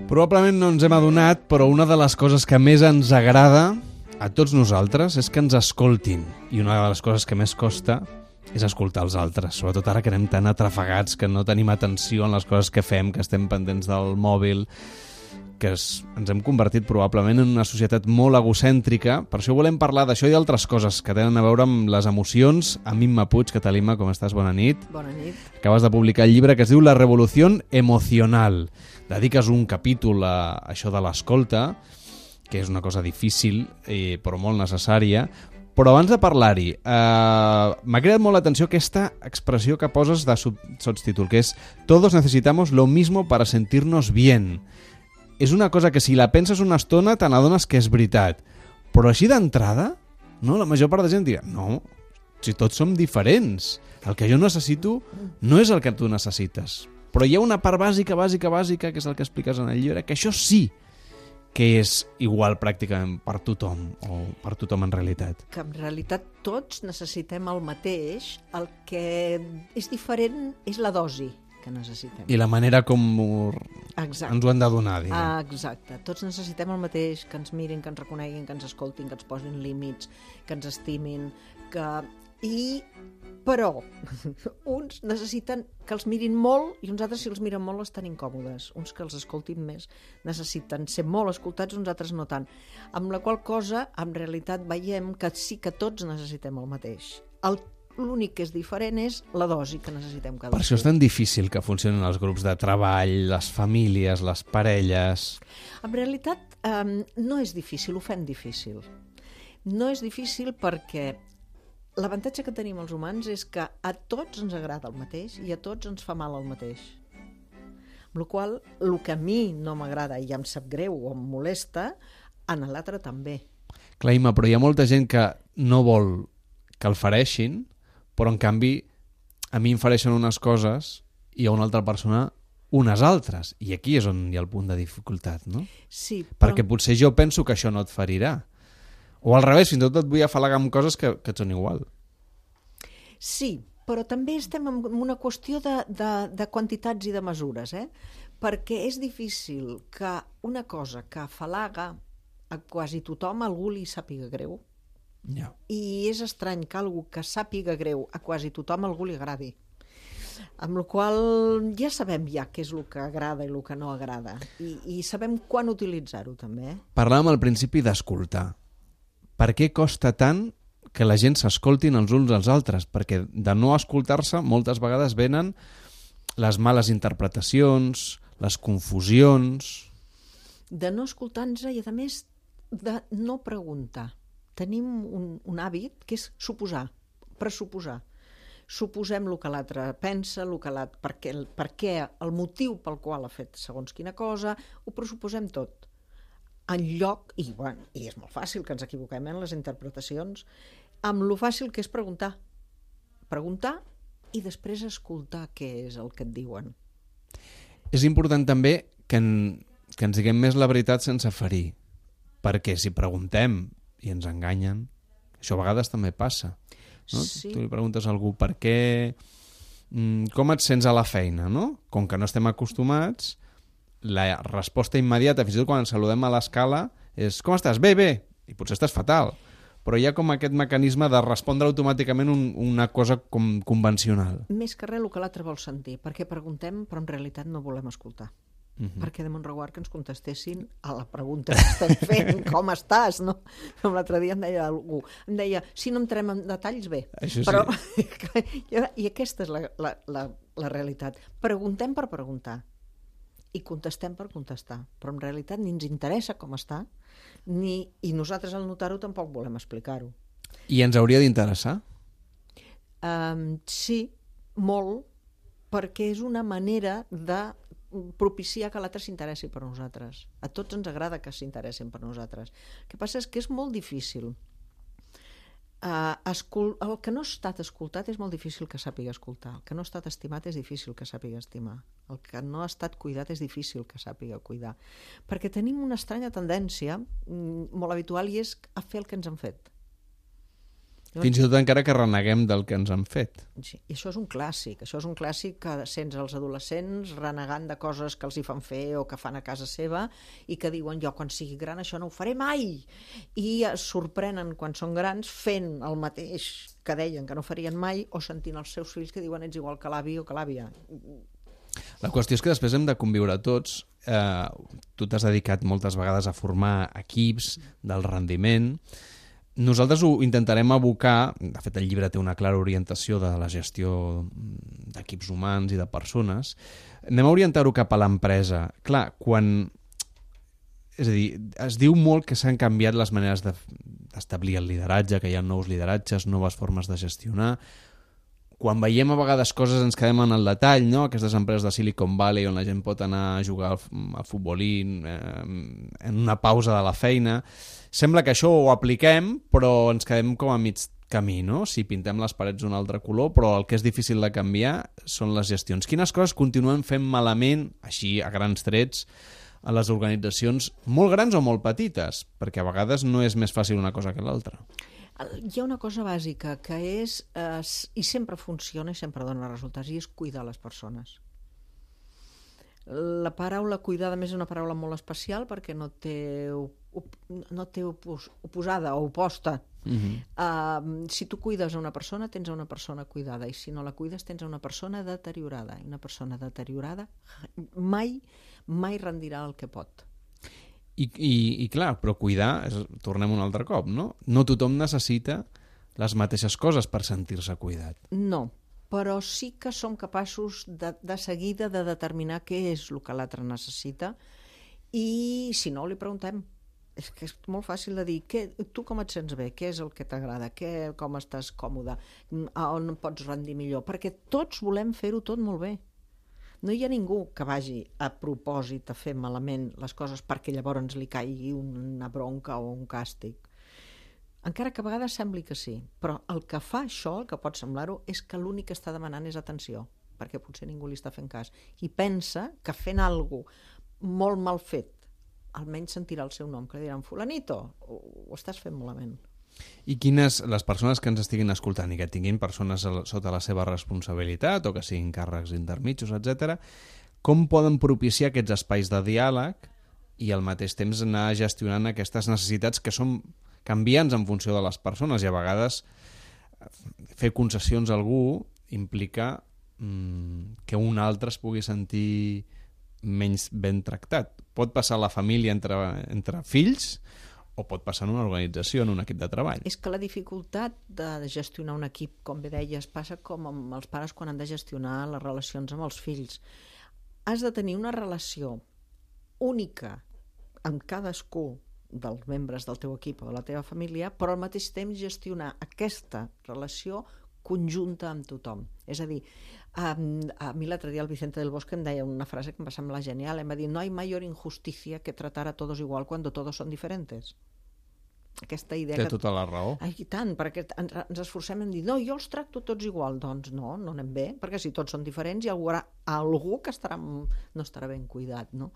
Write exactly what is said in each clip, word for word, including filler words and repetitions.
Probablement no ens hem adonat, però una de les coses que més ens agrada a tots nosaltres és que ens escoltin. I una de les coses que més costa és escoltar els altres. Sobretot ara que anem tan atrafegats, que no tenim atenció en les coses que fem, que estem pendents del mòbil, que es, ens hem convertit probablement en una societat molt egocèntrica. Per això volem parlar d'això i d'altres coses que tenen a veure amb les emocions. Amb Imma Puig. Catalima, com estàs? Bona nit. Bona nit. Acabes de publicar el llibre que es diu La revolució emocional. Dediques un capítol a això de l'escolta, que és una cosa difícil, eh, però molt necessària. Però abans de parlar-hi, eh, m'ha cridat molt l'atenció aquesta expressió que poses de sub- subtítol, que és «Todos necesitamos lo mismo para sentirnos bien». És una cosa que si la penses una estona te n'adones que és veritat. Però així d'entrada, no, la major part de gent dirà no, si tots som diferents. El que jo necessito no és el que tu necessites. Però hi ha una part bàsica, bàsica, bàsica, que és el que expliques en el llibre, que això sí que és igual pràcticament per tothom, o per tothom en realitat. Que en realitat tots necessitem el mateix, el que és diferent és la dosi que necessitem. I la manera com ho... Exacte. ens ho han de donar, diguem. Ah, exacte. Tots necessitem el mateix, que ens mirin, que ens reconeguin, que ens escoltin, que ens posin límits, que ens estimin, que... I... Però uns necessiten que els mirin molt i uns altres, si els miren molt, estan incòmodes. Uns que els escoltin més necessiten ser molt escoltats, uns altres no tant. Amb la qual cosa, en realitat, veiem que sí que tots necessitem el mateix. El L'únic que és diferent és la dosi que necessitem cada Per això és tan difícil que funcionin els grups de treball, les famílies, les parelles... En realitat, eh, no és difícil, ho fem difícil. No és difícil perquè l'avantatge que tenim els humans és que a tots ens agrada el mateix i a tots ens fa mal el mateix. Amb la qual cosa, el que a mi no m'agrada i ja em sap greu o em molesta, a l'altre també. Clar, Imma, però hi ha molta gent que no vol que el fereixin, però en canvi a mi em fereixen unes coses i a una altra persona unes altres. I aquí és on hi ha el punt de dificultat, no? Sí, però... Perquè potser jo penso que això no et ferirà. O al revés, fins i tot et vull afalagar amb coses que, que et són igual. Sí, però també estem en una qüestió de, de, de quantitats i de mesures, eh? Perquè és difícil que una cosa que afalaga a quasi tothom a algú li sàpiga greu. Ja. I és estrany que algú que sàpiga greu a quasi tothom a algú li agradi. Amb la qual cosa ja sabem ja què és el que agrada i el que no agrada. I, i sabem quan utilitzar-ho també. Eh? Parlàvem al principi d'escoltar. Per què costa tant que la gent s'escoltin els uns als altres? Perquè de no escoltar-se moltes vegades venen les males interpretacions, les confusions... De no escoltar-nos i, a més, de no preguntar. Tenim un, un hàbit que és suposar, pressuposar. Suposem el que l'altre pensa, el que l'altre, per, què, per què, el motiu pel qual ha fet segons quina cosa, ho pressuposem tot. En lloc, i, bueno, i és molt fàcil que ens equivoquem en les interpretacions, amb lo fàcil que és preguntar. Preguntar i després escoltar què és el que et diuen. És important també que, en, que ens diguem més la veritat sense ferir, perquè si preguntem i ens enganyen, això a vegades també passa, no? Sí. Tu li preguntes a algú per què, com et sents a la feina, no? Com que no estem acostumats, la resposta immediata, fins i tot quan ens saludem a l'escala, és com estàs? Bé, bé, i potser estàs fatal, però hi ha com aquest mecanisme de respondre automàticament un, una cosa com convencional. Més que res el que l'altre vol sentir, perquè preguntem però en realitat no volem escoltar. Uh-huh. Perquè de Monreguard que ens contestessin a la pregunta que estem fent, com estàs, no? Com l'altre dia em deia algú, em deia, si no entrem en detalls, bé. Això sí. Però, i aquesta és la, la, la, la realitat. Preguntem per preguntar i contestem per contestar, però en realitat ni ens interessa com està, ni, i nosaltres al notar-ho tampoc volem explicar-ho. I ens hauria d'interessar? Um, sí, molt, perquè és una manera de propiciar que l'altre s'interessi per nosaltres. A tots ens agrada que s'interessin per nosaltres. El que passa és que és molt difícil. Uh, escol... El que no ha estat escoltat és molt difícil que sàpiga escoltar. El que no ha estat estimat és difícil que sàpiga estimar. El que no ha estat cuidat és difícil que sàpiga cuidar. Perquè tenim una estranya tendència molt habitual i és a fer el que ens han fet. Fins i tot encara que reneguem del que ens han fet. Sí, i això és un clàssic, això és un clàssic que sents els adolescents renegant de coses que els hi fan fer o que fan a casa seva i que diuen jo quan sigui gran això no ho faré mai, i es sorprenen quan són grans fent el mateix que deien que no farien mai o sentint els seus fills que diuen ets igual que l'avi o que l'àvia. La qüestió és que després hem de conviure tots. Eh, tu t'has dedicat moltes vegades a formar equips del rendiment. Nosaltres ho intentarem abocar, de fet el llibre té una clara orientació de la gestió d'equips humans i de persones, anem a orientar-ho cap a l'empresa. Clar, quan... És a dir, es diu molt que s'han canviat les maneres d'establir el lideratge, que hi ha nous lideratges, noves formes de gestionar. Quan veiem a vegades coses ens quedem en el detall, no? Aquestes empreses de Silicon Valley on la gent pot anar a jugar al futbolín eh, en una pausa de la feina. Sembla que això ho apliquem, però ens quedem com a mig camí, no? Si pintem les parets d'un altre color, però el que és difícil de canviar són les gestions. Quines coses continuem fent malament, així a grans trets, a les organitzacions molt grans o molt petites? Perquè a vegades no és més fàcil una cosa que l'altra. Hi ha una cosa bàsica que és, eh, i sempre funciona i sempre dona resultats, i és cuidar les persones. La paraula cuidar, a més, és una paraula molt especial perquè no té, no té opos, oposada o oposta. Uh-huh. Uh, si tu cuides a una persona, tens a una persona cuidada, i si no la cuides, tens a una persona deteriorada. I una persona deteriorada mai, mai rendirà el que pot. I, i, i clar, però cuidar, és, tornem un altre cop, no? No tothom necessita les mateixes coses per sentir-se cuidat. No, però sí que som capaços de, de seguida de determinar què és el que l'altre necessita, i si no li preguntem. És que és molt fàcil de dir, què, tu com et sents bé, què és el que t'agrada, què, com estàs còmode, a on pots rendir millor, perquè tots volem fer-ho tot molt bé. No hi ha ningú que vagi a propòsit a fer malament les coses perquè llavors li caigui una bronca o un càstig. Encara que a vegades sembli que sí, però el que fa això, el que pot semblar-ho, és que l'únic que està demanant és atenció, perquè potser ningú li està fent cas. I pensa que fent alguna cosa molt mal fet, almenys sentirà el seu nom, que li diran fulanito, ho, ho estàs fent malament. I quines, les persones que ens estiguin escoltant i que tinguin persones sota la seva responsabilitat o que siguin càrrecs intermitjos, etcètera, com poden propiciar aquests espais de diàleg i al mateix temps anar gestionant aquestes necessitats que són canviants en funció de les persones, i a vegades fer concessions a algú implica mmm, que un altre es pugui sentir menys ben tractat. Pot passar a la família entre, entre fills, o pot passar en una organització, en un equip de treball. És que la dificultat de gestionar un equip, com bé deies, passa com amb els pares quan han de gestionar les relacions amb els fills. Has de tenir una relació única amb cadascú dels membres del teu equip o de la teva família, però al mateix temps gestionar aquesta relació conjunta amb tothom. És a dir, a, a mi l'altre dia el Vicente del Bosque em deia una frase que em va semblar genial, em va dir, no hay mayor injusticia que tratar a todos igual cuando todos son diferentes. Aquesta idea Té que... tota la raó. Ai, i tant, perquè ens, ens esforcem en dir, no, jo els tracto tots igual. Doncs no, no anem bé, perquè si tots són diferents hi haurà algú que estarà, no estarà ben cuidat, no?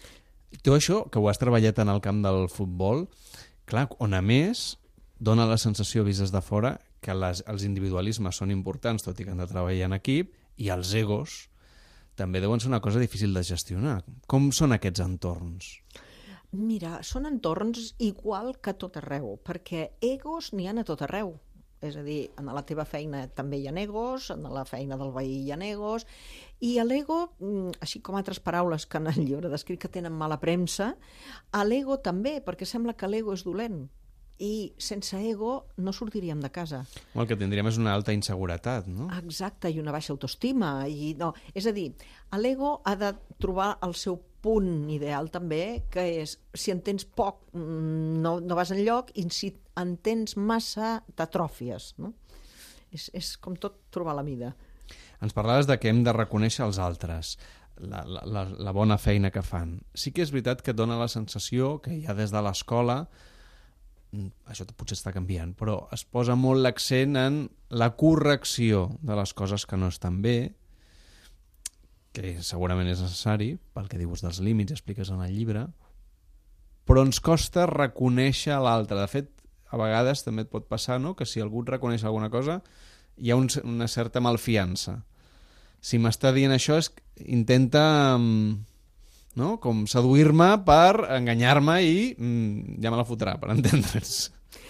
Tu això, que ho has treballat en el camp del futbol, clar, on a més dona la sensació, vist des de fora, que les, els individualismes són importants, tot i que han de treballar en equip, i els egos també deuen ser una cosa difícil de gestionar. Com són aquests entorns? Mira, són entorns igual que a tot arreu, perquè egos n'hi ha a tot arreu. És a dir, en la teva feina també hi ha egos, en la feina del veí hi ha egos, i l'ego, així com altres paraules que en el llibre descrit que tenen mala premsa, a l'ego també, perquè sembla que l'ego és dolent. I sense ego no sortiríem de casa. El que tindríem és una alta inseguretat, no? Exacte, i una baixa autoestima. I no. És a dir, l'ego ha de trobar el seu punt ideal també, que és, si en tens poc no, no vas enlloc, i si en tens massa t'atròfies, no? És, és com tot trobar la mida. Ens parlaves de que hem de reconèixer els altres, la, la, la, la bona feina que fan. Sí que és veritat que dona la sensació que ja des de l'escola, això potser està canviant, però es posa molt l'accent en la correcció de les coses que no estan bé, que segurament és necessari, pel que dius dels límits, expliques en el llibre, però ens costa reconèixer l'altre. De fet, a vegades també et pot passar, no?, que si algú et reconeix alguna cosa hi ha un, una certa malfiança. Si m'està dient això, és, intenta no? com seduir-me per enganyar-me i mm, ja me la fotrà, per entendre'ns.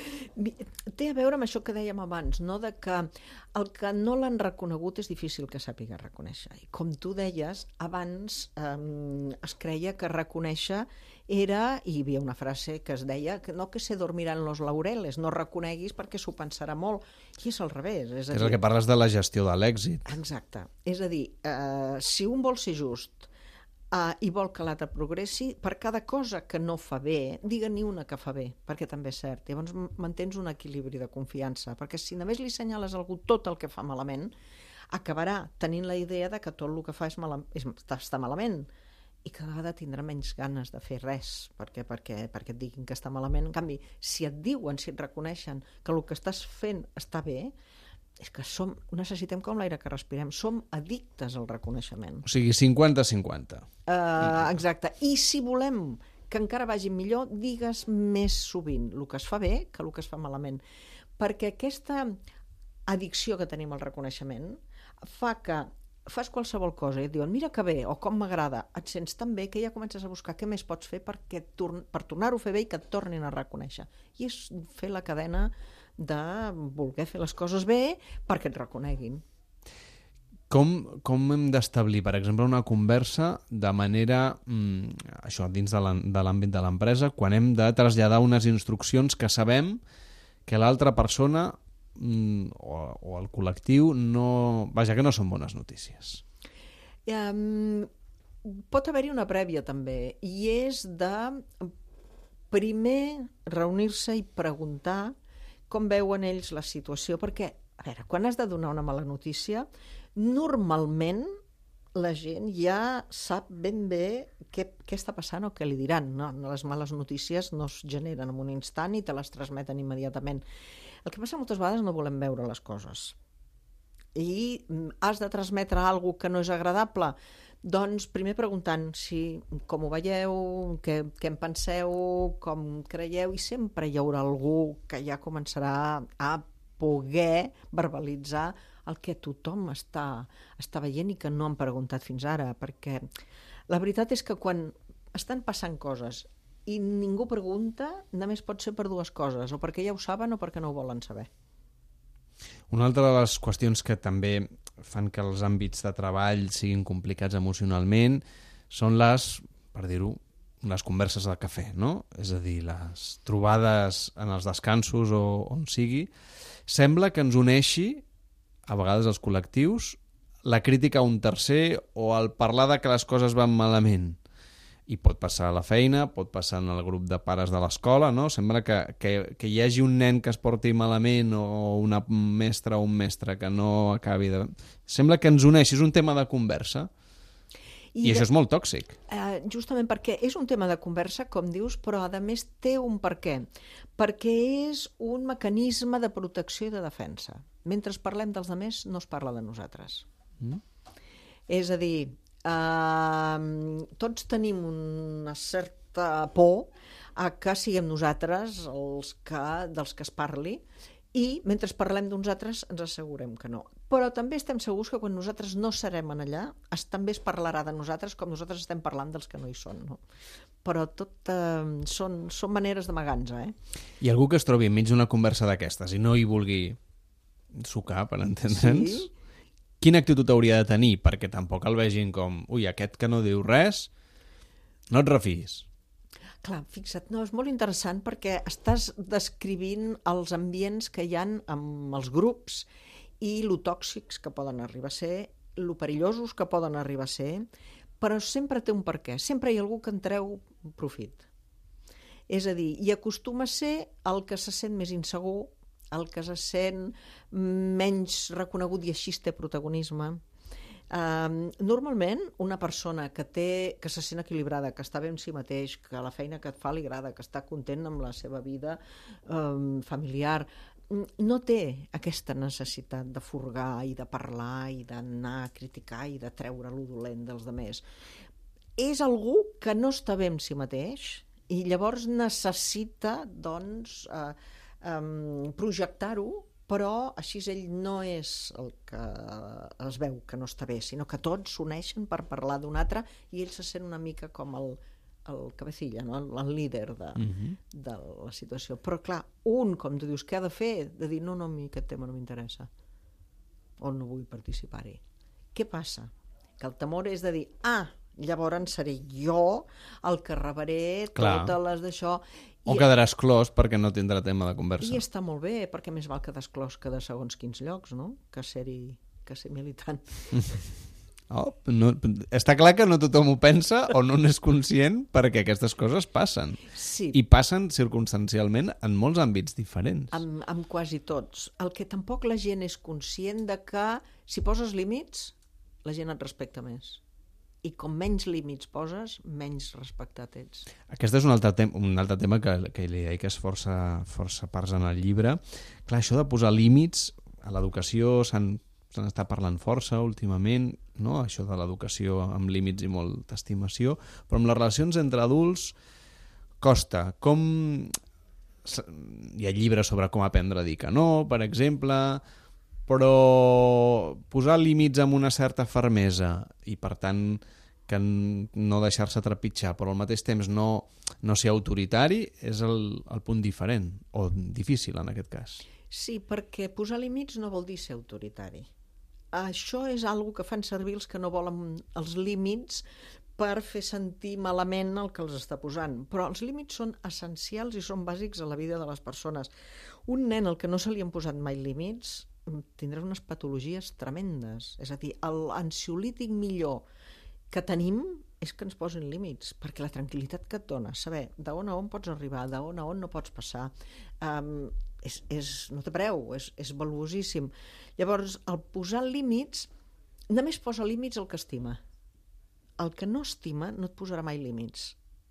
Té a veure amb això que dèiem abans, no? De que el que no l'han reconegut és difícil que sàpiga reconèixer. I com tu deies, abans eh, es creia que reconèixer era, i hi havia una frase que es deia, que no que se dormiran los laureles, no reconeguis perquè s'ho pensarà molt. I és al revés. És, a és dir, el que parles de la gestió de l'èxit. Exacte. És a dir, eh, si un vol ser just Uh, i vol que l'altre progressi, per cada cosa que no fa bé, digue ni una que fa bé, perquè també és cert. Llavors mantens un equilibri de confiança, perquè si només li assenyales a algú tot el que fa malament, acabarà tenint la idea de que tot el que fa és mal, és, està malament, i cada vegada tindrà menys ganes de fer res, perquè, perquè, perquè et diguin que està malament. En canvi, si et diuen, si et reconeixen que el que estàs fent està bé, és que som, necessitem com l'aire que respirem, som addictes al reconeixement. O sigui, cinquanta cinquanta. Uh, exacte. I si volem que encara vagi millor, digues més sovint el que es fa bé que el que es fa malament. Perquè aquesta addicció que tenim al reconeixement fa que fas qualsevol cosa i et diuen mira que bé o com m'agrada, et sents tan bé que ja comences a buscar què més pots fer perquè torn, per tornar-ho a fer bé i que et tornin a reconèixer. I és fer la cadena de voler fer les coses bé perquè et reconeguin. Com, com hem d'establir, per exemple, una conversa de manera, mm, això, dins de l'àmbit de l'empresa, quan hem de traslladar unes instruccions que sabem que l'altra persona mm, o, o el col·lectiu no... Vaja, que no són bones notícies. Um, pot haver-hi una prèvia, també, i és de primer reunir-se i preguntar com veuen ells la situació, perquè, a veure, quan has de donar una mala notícia, normalment la gent ja sap ben bé què, què està passant o què li diran. No? Les males notícies no es generen en un instant i te les transmeten immediatament. El que passa moltes vegades no volem veure les coses. I has de transmetre alguna cosa que no és agradable, doncs primer preguntant si com ho veieu, què, què en penseu, com creieu, i sempre hi haurà algú que ja començarà a poder verbalitzar el que tothom està, està veient i que no han preguntat fins ara, perquè la veritat és que quan estan passant coses i ningú pregunta, només pot ser per dues coses, o perquè ja ho saben o perquè no ho volen saber. Una altra de les qüestions que també fan que els àmbits de treball siguin complicats emocionalment són les, per dir-ho, les converses del cafè, no? És a dir, les trobades en els descansos o on sigui. Sembla que ens uneixi, a vegades els col·lectius, la crítica a un tercer o el parlar de que les coses van malament. I pot passar a la feina, pot passar en el grup de pares de l'escola, no? Sembla que, que, que hi hagi un nen que es porti malament o una mestra o un mestre que no acabi de... Sembla que ens uneixi, és un tema de conversa. I, I això de... és molt tòxic. Uh, justament perquè és un tema de conversa, com dius, però a més té un per què. Perquè és un mecanisme de protecció i de defensa. Mentre parlem dels altres, no es parla de nosaltres. Mm. És a dir... Uh, tots tenim una certa por a que siguem nosaltres els que, dels que es parli, i mentre parlem d'uns altres ens assegurem que no. Però també estem segurs que quan nosaltres no serem en allà, es, també es parlarà de nosaltres com nosaltres estem parlant dels que no hi són. No? Però tot uh, són, són maneres d'amagar-nos. Eh? I algú que es trobi enmig d'una conversa d'aquestes i no hi vulgui sucar, per entendre'ns... Sí. Quina actitud hauria de tenir? Perquè tampoc el vegin com ui, aquest que no diu res, no et refis. Clar, fixa't, no, és molt interessant perquè estàs descrivint els ambients que hi ha amb els grups i lo tòxics que poden arribar a ser, lo perillosos que poden arribar a ser, però sempre té un per què. Sempre hi ha algú que en treu profit. És a dir, i acostuma a ser el que se sent més insegur, el que se sent menys reconegut i així té protagonisme. Uh, normalment, una persona que, té, que se sent equilibrada, que està bé en si mateix, que la feina que et fa li agrada, que està content amb la seva vida uh, familiar, no té aquesta necessitat de furgar i de parlar i d'anar a criticar i de treure lo dolent dels altres. És algú que no està bé en si mateix i llavors necessita, doncs... Uh, um, projectar-ho, però així ell no és el que es veu que no està bé, sinó que tots s'uneixen per parlar d'un altre i ell se sent una mica com el, el cabecilla, no? el, el líder de, uh-huh. de la situació. Però clar, un, com tu dius, què ha de fer? De dir, no, no, a mi aquest tema no m'interessa o no vull participar-hi. Què passa? Que el temor és de dir, ah, llavors seré jo el que rebré Clar. totes les d'això. O quedarà exclòs perquè no tindrà tema de conversa. I està molt bé, perquè més val quedar exclòs que de segons quins llocs, no? Que ser-hi, que ser militant. Oh, no, està clar que no tothom ho pensa o no n'és conscient perquè aquestes coses passen. Sí. I passen circumstancialment en molts àmbits diferents. Amb, amb quasi tots. El que tampoc la gent és conscient de que si poses límits, la gent et respecta més. I com menys límits poses, menys respectat ets. Aquest és un altre, tem un altre tema que, que li dediques força, força parts en el llibre. Clar, això de posar límits a l'educació se'n se n'està parlant força últimament, no? Això de l'educació amb límits i molta estimació, però amb les relacions entre adults costa. Com... Hi ha llibres sobre com aprendre a dir que no, per exemple, però posar límits amb una certa fermesa i, per tant, que no deixar-se trepitjar, però al mateix temps no, no ser autoritari, és el, el punt diferent, o difícil en aquest cas. Sí, perquè posar límits no vol dir ser autoritari. Això és algo que fan servir els que no volen els límits per fer sentir malament el que els està posant. Però els límits són essencials i són bàsics a la vida de les persones. Un nen al que no se li han posat mai límits tindrà unes patologies tremendes. És a dir, l'ansiolític millor que tenim és que ens posin límits, perquè la tranquil·litat que et dona, saber d'on a on pots arribar, d'on a on no pots passar, um, és, és, no té preu, és, és valuosíssim. Llavors, el posar límits, només posa límits el que estima. El que no estima no et posarà mai límits.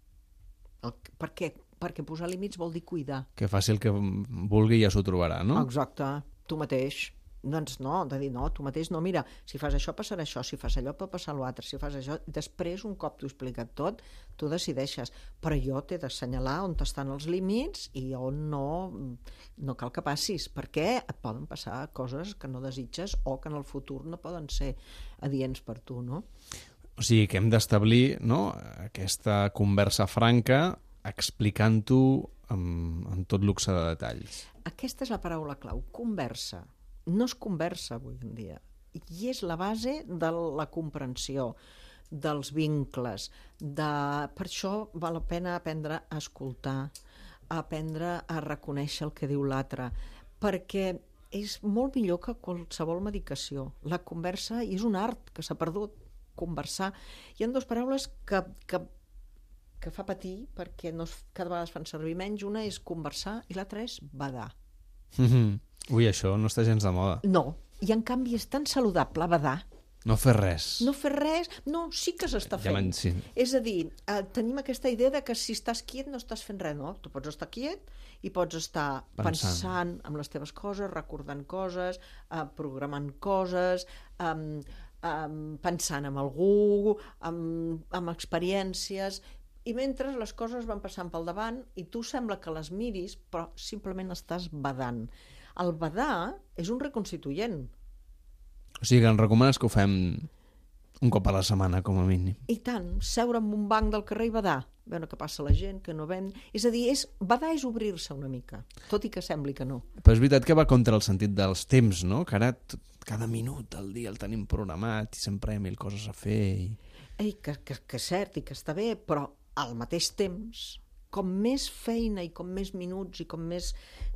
El, per què? Perquè posar límits vol dir cuidar. Que faci el que vulgui i ja s'ho trobarà, no? Exacte, tu mateix. Doncs no, de dir, no, tu mateix no, mira, si fas això passarà això, si fas allò pot passar l'altre, si fas això... Després, un cop t'ho he explicat tot, tu decideixes, però jo t'he d'assenyalar on estan els límits i on no, no cal que passis, perquè et poden passar coses que no desitges o que en el futur no poden ser adients per tu, no? O sigui que hem d'establir, no, aquesta conversa franca explicant-ho amb, amb tot luxe de detalls. Aquesta és la paraula clau, conversa. No es conversa avui en dia i és la base de la comprensió dels vincles de... per això val la pena aprendre a escoltar, a aprendre a reconèixer el que diu l'altre, perquè és molt millor que qualsevol medicació. La conversa, i és un art que s'ha perdut, conversar. Hi ha dues paraules que, que, que fa patir perquè no, cada vegada es fan servir menys. Una és conversar i l'altra és badar. Mm-hmm. Ui, això no està gens de moda. No, i en canvi és tan saludable badar. No fer res. No fer res, no, sí que s'està fent. Ja sí. És a dir, eh, tenim aquesta idea de que si estàs quiet no estàs fent res, no? Tu pots estar quiet i pots estar pensant, pensant en les teves coses, recordant coses, eh, programant coses, eh, eh, pensant en algú, amb, amb experiències... I mentre les coses van passant pel davant i tu sembla que les miris, però simplement estàs badant. El badar és un reconstituent. O sigui que ens recomanes que ho fem un cop a la setmana, com a mínim. I tant, seure en un banc del carrer i badar. Veure què passa la gent, que no ven... És a dir, és, badar és obrir-se una mica, tot i que sembli que no. Però és veritat que va contra el sentit dels temps, no? Que ara cada minut del dia el tenim programat i sempre hi ha mil coses a fer. I... Ei, que, que, que és cert i que està bé, però al mateix temps, com més feina i com més minuts i com més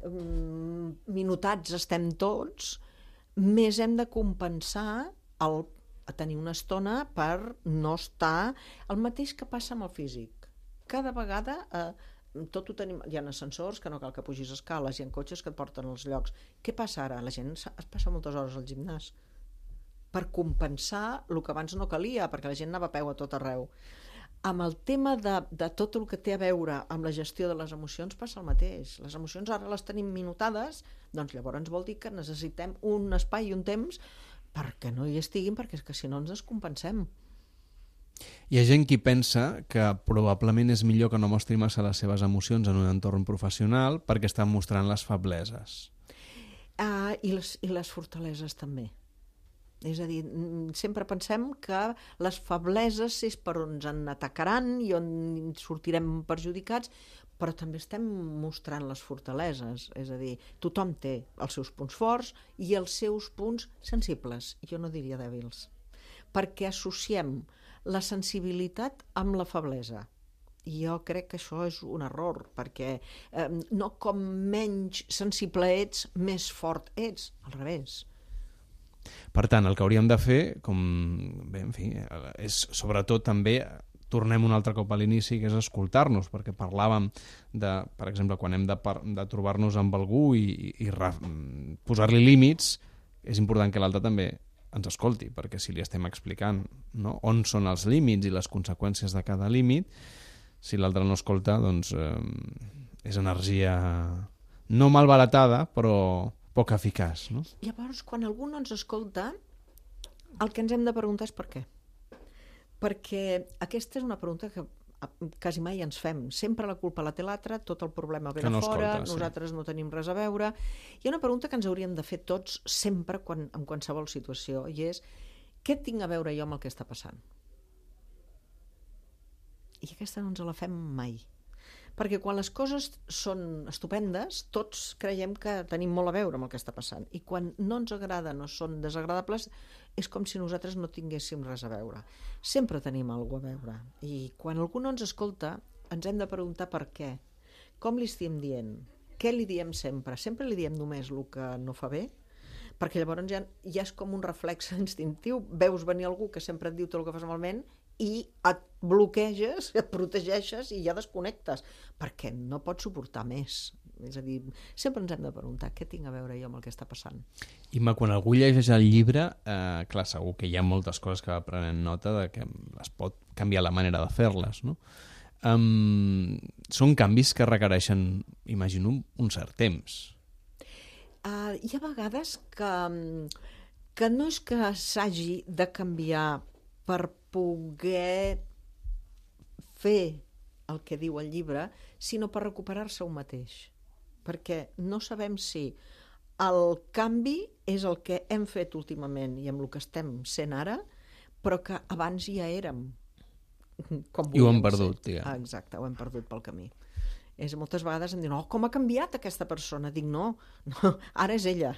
um, minutats estem tots, més hem de compensar el, a tenir una estona per no estar... El mateix que passa amb el físic. Cada vegada eh, tot ho tenim... Hi ha ascensors que no cal que pugis escales, hi ha cotxes que et porten als llocs. Què passa ara? La gent es passa moltes hores al gimnàs per compensar el que abans no calia, perquè la gent anava a peu a tot arreu. Amb el tema de, de tot el que té a veure amb la gestió de les emocions passa el mateix. Les emocions ara les tenim minutades, doncs llavors vol dir que necessitem un espai i un temps perquè no hi estiguin, perquè és que si no ens descompensem. Hi ha gent qui pensa que probablement és millor que no mostri massa les seves emocions en un entorn professional perquè estan mostrant les febleses. Uh, i, les, I les fortaleses també. És a dir, sempre pensem que les febleses és per on ens atacaran i on sortirem perjudicats, però també estem mostrant les fortaleses. És a dir, tothom té els seus punts forts i els seus punts sensibles, jo no diria dèbils, perquè associem la sensibilitat amb la feblesa. I jo crec que això és un error, perquè eh, no com menys sensible ets, més fort ets, al revés. Per tant, el que hauríem de fer, com bé, en fi, és sobretot també, tornem un altre cop a l'inici, que és escoltar-nos, perquè parlàvem de, per exemple, quan hem de, de trobar-nos amb algú i, i, i posar-li límits, és important que l'altre també ens escolti, perquè si li estem explicant, no, on són els límits i les conseqüències de cada límit, si l'altre no escolta, doncs eh, és energia no malbaratada, però poc eficaç. No? Llavors, quan algú no ens escolta, el que ens hem de preguntar és per què. Perquè aquesta és una pregunta que quasi mai ens fem. Sempre la culpa la té l'altre, tot el problema ve de no fora, escolta, nosaltres sí. no tenim res a veure. Hi ha una pregunta que ens hauríem de fer tots sempre quan, en qualsevol situació, i és: què tinc a veure jo amb el que està passant? I aquesta no ens la fem mai. Perquè quan les coses són estupendes, tots creiem que tenim molt a veure amb el que està passant. I quan no ens agrada, no són desagradables, és com si nosaltres no tinguéssim res a veure. Sempre tenim alguna cosa a veure. I quan algú no ens escolta, ens hem de preguntar per què. Com li estem dient? Què li diem sempre? Sempre li diem només el que no fa bé? Perquè llavors ja, ja és com un reflex instintiu. Veus venir algú que sempre et diu tot el que fas malament i et bloqueges, et protegeixes i ja desconnectes, perquè no pots suportar més. És a dir, sempre ens hem de preguntar què tinc a veure jo amb el que està passant. Imma, quan algú llegeix el llibre, eh, clar, segur que hi ha moltes coses que va prenent nota de que es pot canviar la manera de fer-les, no? Um, són canvis que requereixen, imagino, un cert temps. Uh, hi ha vegades que, que no és que s'hagi de canviar per poder fer el que diu el llibre, sinó per recuperar-se un mateix. Perquè no sabem si el canvi és el que hem fet últimament i amb el que estem sent ara, però que abans ja érem com I ho hem perdut, diguem. Ah, exacte, ho hem perdut pel camí. És, moltes vegades em diuen: oh, com ha canviat aquesta persona? Dic, no, no ara és ella.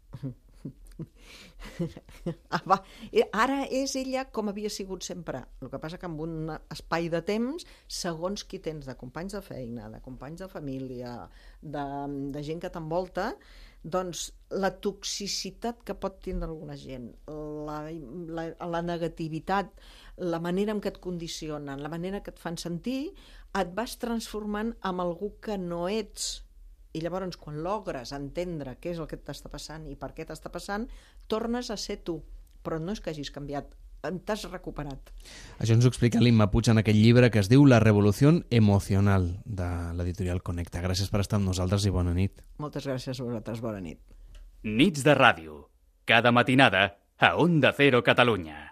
Ah, va. Ara és ella com havia sigut sempre. El que passa que en un espai de temps, segons qui tens de companys de feina, de companys de família, de, de gent que t'envolta, doncs la toxicitat que pot tindre alguna gent, la, la, la negativitat, la manera en què et condicionen, la manera que et fan sentir, et vas transformant en algú que no ets. I llavors, quan logres entendre què és el que t'està passant i per què t'està passant, tornes a ser tu. Però no és que hagis canviat, t'has recuperat. Això ens ho explica l'Imma Puig en aquell llibre que es diu La revolució emocional, de l'editorial Connecta. Gràcies per estar amb nosaltres i bona nit. Moltes gràcies a vosaltres, bona nit. Nits de ràdio. Cada matinada a Onda Cero Catalunya.